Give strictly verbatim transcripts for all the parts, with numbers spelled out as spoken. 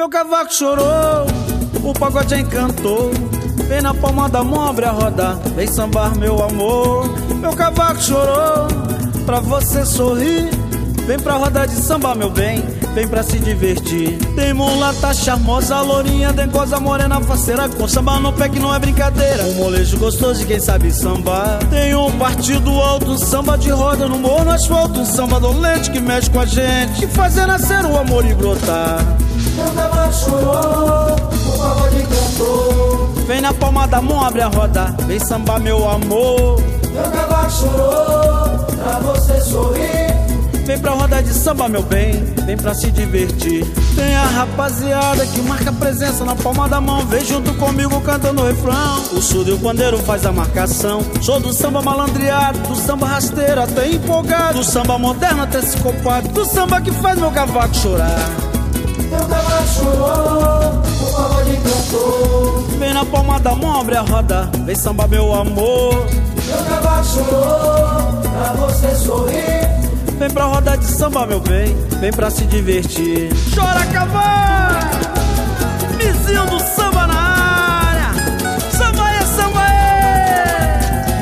Meu cavaco chorou, o pagode encantou. Vem na palma da mão, abre a roda, vem sambar meu amor. Meu cavaco chorou, pra você sorrir. Vem pra roda de samba, meu bem, vem pra se divertir. Tem mulata charmosa, lourinha, dengosa, morena, faceira, com samba no pé que não é brincadeira. Um molejo gostoso de quem sabe sambar. Tem um partido alto, um samba de roda no morro, no asfalto, um samba dolente que mexe com a gente, que faz nascer o amor e brotar. Meu cavaco chorou, o pagode cantou. Vem na palma da mão, abre a roda, vem sambar meu amor. Meu cavaco chorou, pra você sorrir. Vem pra roda de samba, meu bem, vem pra se divertir. Tem a rapaziada que marca presença na palma da mão, vem junto comigo cantando o refrão. O surdo e o pandeiro faz a marcação. Sou do samba malandreado, do samba rasteiro até empolgado, do samba moderno até psicopata, do samba que faz meu cavaco chorar. Meu cavaco chorou, o pagode cantou. Vem na palma da mão, abre a roda, vem samba meu amor. Meu cavaco chorou, pra você sorrir. Vem pra roda de samba, meu bem, vem pra se divertir. Chora cavaco, vizinho do samba na área. Samba é, samba é.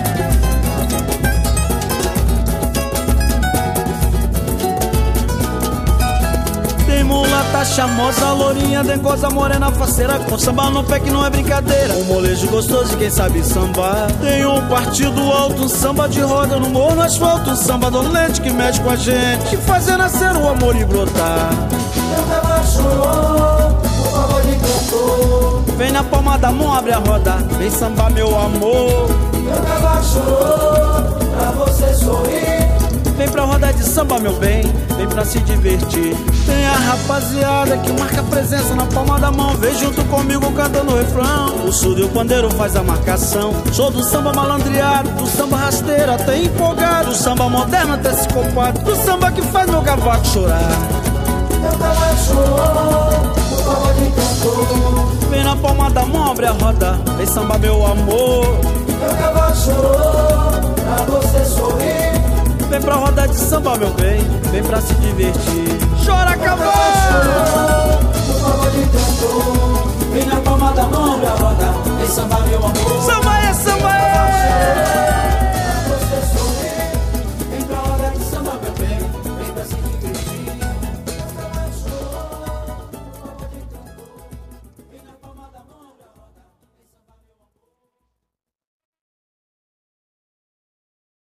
Tem mulata charmosa, lourinha, dengosa, morena, faceira, com samba no pé que não é brincadeira. Um molejo gostoso de quem sabe sambar. Tem um partido alto, um samba de roda no morro, no asfalto, um samba dolente que mexe com a gente, que faz nascer o amor e brotar. Meu cavaco chorou, o pagode cantou. Vem na palma da mão, abre a roda, vem sambar meu amor. Meu cavaco chorou, pra você sorrir. Vem pra roda de samba, meu bem, vem pra se divertir. Tem a rapaziada que marca presença na palma da mão, vem junto comigo cantando o refrão. O surdo e o pandeiro faz a marcação. Sou do samba malandreado, do samba rasteiro até empolgado, do samba moderno até psicopata, do samba que faz meu cavaco chorar. Meu cavaco chorou, o pagode cantou. Vem na palma da mão, abre a roda, vem samba meu amor. Meu cavaco chorou, pra você sorrir. Vem pra roda de samba, meu bem, vem pra se divertir. Chora cavaco, o pagode cantou. vem na palma da mão, abre a roda, vem samba meu amor. Samba